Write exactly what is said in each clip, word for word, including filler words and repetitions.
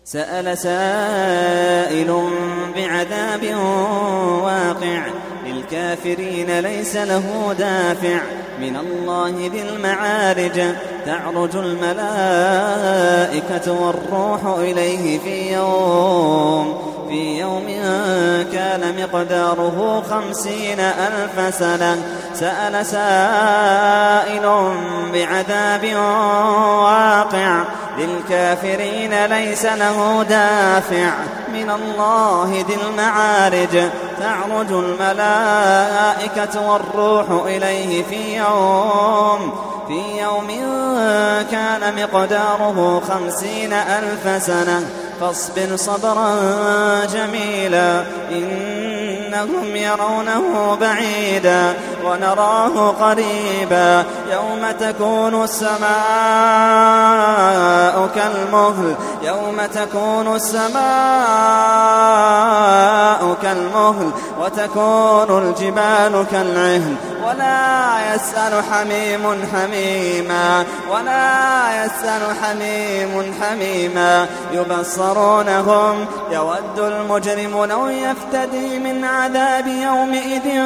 سأل سائل بعذاب واقع للكافرين ليس له دافع من الله ذي المعارج تعرج الملائكة والروح إليه في يوم في يوم كان مقداره خمسين ألف سنة. سأل سائل بعذاب واقع للكافرين ليس له دافع من الله ذي المعارج تعرج الملائكة والروح إليه في يوم في يوم كان مقداره خمسين ألف سنة. فاصبر صبرا جميلا إنهم يرونه بعيدا ونراه قريبا يوم تكون السماء كالمهل يوم تكون السماء كالمهل وتكون الجبال كالعهن ولا يسأل حميم حميما ولا يسأل حميم حميما يبصرونهم يود المجرم لو يفتدي من عذاب يومئذ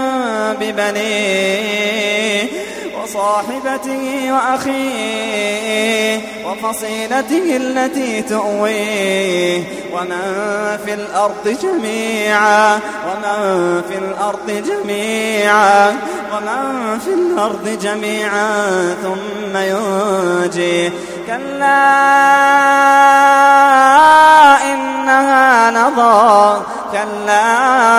ببنيه وصاحبته وأخيه وفصيلته التي تؤويه ومن في الأرض جميعا ومن في الأرض جميعا ومن في الأرض جميعا ثم ينجيه كلا إنها لظى كلا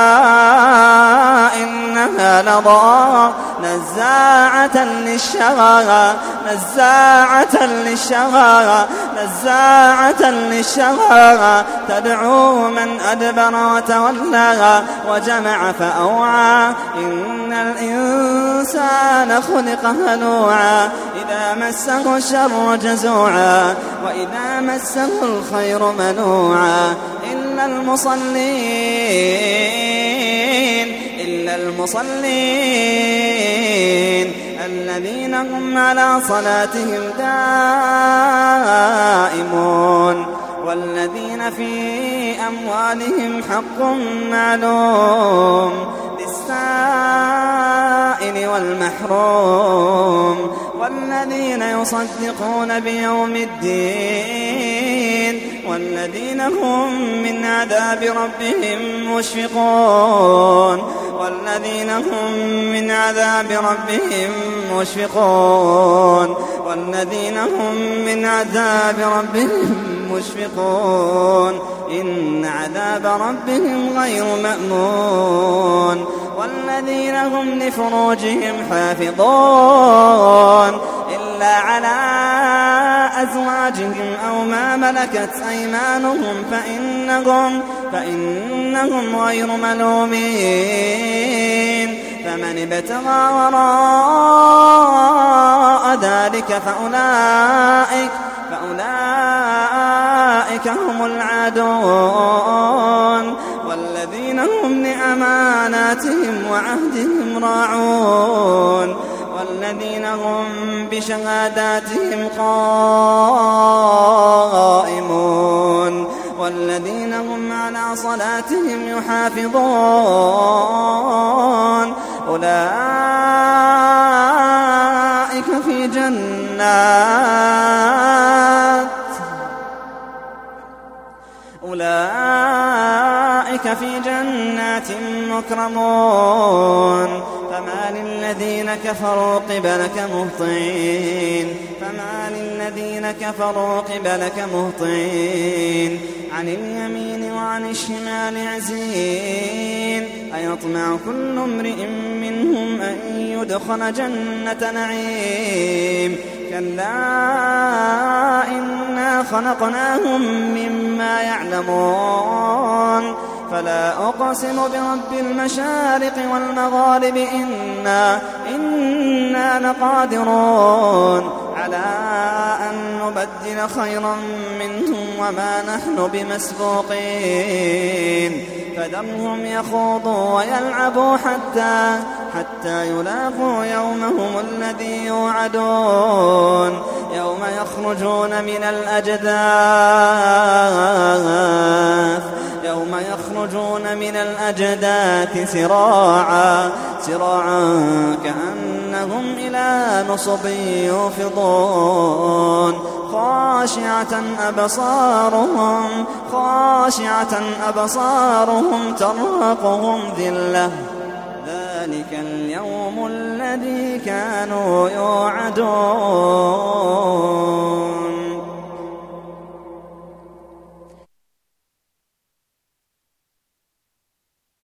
إنها لظى نزاعة للشوى نزاعة للشوى نزاعة للشوى تدعو من أدبر وتولى وجمع فأوعى إن الإنسان خلق هلوعا إذا مسه الشر جزوعا وإذا مسه الخير منوعا إلا المصلين إلا المصلين الذين هم على صلاتهم دائمون والذين في أموالهم حق معلوم للسائل والمحروم والذين يصدقون بيوم الدين والذين هم من عذاب ربهم مشفقون والذين هم من عذاب ربهم مشفقون والذين هم من عذاب ربهم مشفقون إن عذاب ربهم غير مأمون والذين هم لفروجهم حافظون إلا على أزواجهم أو ما ملكت أيمانهم فإنهم, فإنهم غير ملومين فمن ابتغى وراء ذلك فأولئك, فأولئك هم العادون والذين هم لأماناتهم وعهدهم راعون والذين هم بشهاداتهم قائمون والذين هم على صلاتهم يحافظون أولئك في جنات أولئك في جنات مكرمون فما للذين كفروا قبلك مهطعين فما للذين كفروا قبلك مهطعين عن اليمين وعن الشمال عزين أيطمع كل امرئ منهم أن يدخل جنة نعيم كلا إنا خلقناهم مما يعلمون فلا أقسم برب المشارق والمغارب إنا, إنا لقادرون على أن نبدل خيرا منهم وما نحن بمسبوقين فذرهم يخوضوا ويلعبوا حتى, حتى يلاقوا يومهم الذي يوعدون يوم يخرجون من الأجداث من الأجداث سراعا سراعا كأنهم إلى نصب يوفضون خاشعة أبصارهم خاشعة أبصارهم ترهقهم ذلة ذلك اليوم الذي كانوا يوعدون